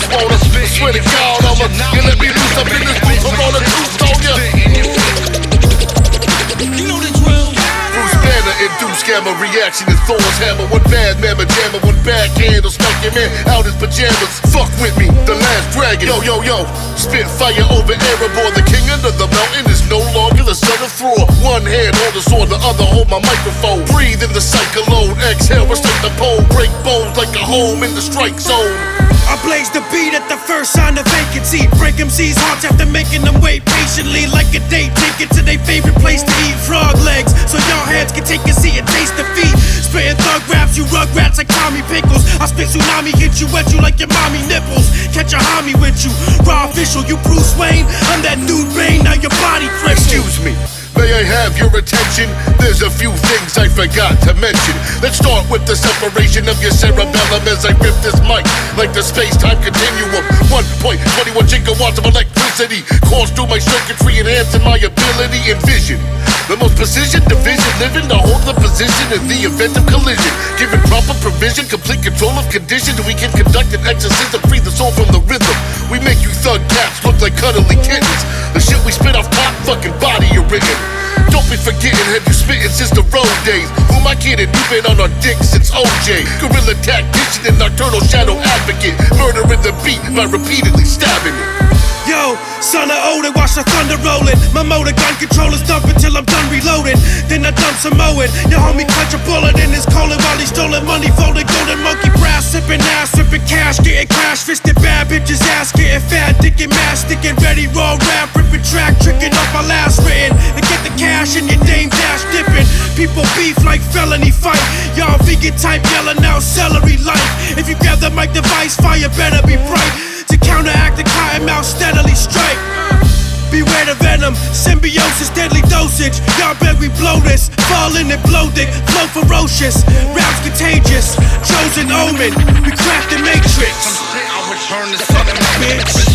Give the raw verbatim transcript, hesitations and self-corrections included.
wanna. I swear to God, I'ma you let me loose up in this booth. I'm on a tombstone, yeah. Bruce Banner induced gamma reaction in Thor's hammer. One bad mamma jammer, one bad candle. Smack your man out his pajamas. Fuck with me, the last dragon. Yo, yo, yo. Spit fire over Erebor. The king under the mountain is no longer the son of Thor. One hand hold the sword, the other hold my microphone. Breathe in the cyclone, exhale, restrict the pole. Break bones like a home in the strike zone. I blaze the beat at the first sign of vacancy. Break M C's hearts after making them wait patiently. Like a date ticket to their favorite place to eat frog legs, so y'all heads can take a seat and taste defeat. Spitting thug raps, you rugrats like Tommy Pickles. I spit tsunami, hit you, wet you like your mommy nipples. Catch a homie with you, raw official, you Bruce Wayne. I'm that dude Bane, now your body crippled. Excuse me, may I have your attention? There's a few things I forgot to mention. Let's start with the separation of your cerebellum as I rip this mic like the space-time continuum. one point two one gigawatts of electricity course through my circuitry, enhancing my ability and vision. The most precision division, living to hold the position in the event of collision. Given proper provision, complete control of conditions, we can conduct an exorcism, free the soul from the rhythm. We make you thug cats look like cuddly kittens. The shit we spit off top fucking body you're written. Don't be forgetting, have you spittin' since the road days? Who am I kidding? You've been on our dick since O J. Guerrilla tactician and nocturnal shadow advocate, murdering the beat by repeatedly stabbing it. Yo, son of Odin, watch the thunder rolling. My motor gun controllers dump until I'm done reloading. Then I dump some mowing. Your homie clutch a bullet in his colon while he's stolen money, folding golden monkey brass, sipping ass, sipping cash, getting crash, fisted bad bitches ass, getting fat, dicking mass, sticking ready, raw rap, ripping track, tricking off my last written, and get the cash in your Dame Dash dipping. People beef like felony fight. Y'all vegan type yelling out celery life. If you grab the mic device, fire better be bright. To counteract the cotton mouth steadily strike. Beware the venom, symbiosis, deadly dosage. Y'all bet we blow this, fall in and blow dick, flow ferocious, raps contagious, chosen omen, we craft the matrix. Some shit, I'll return to son of a bitch.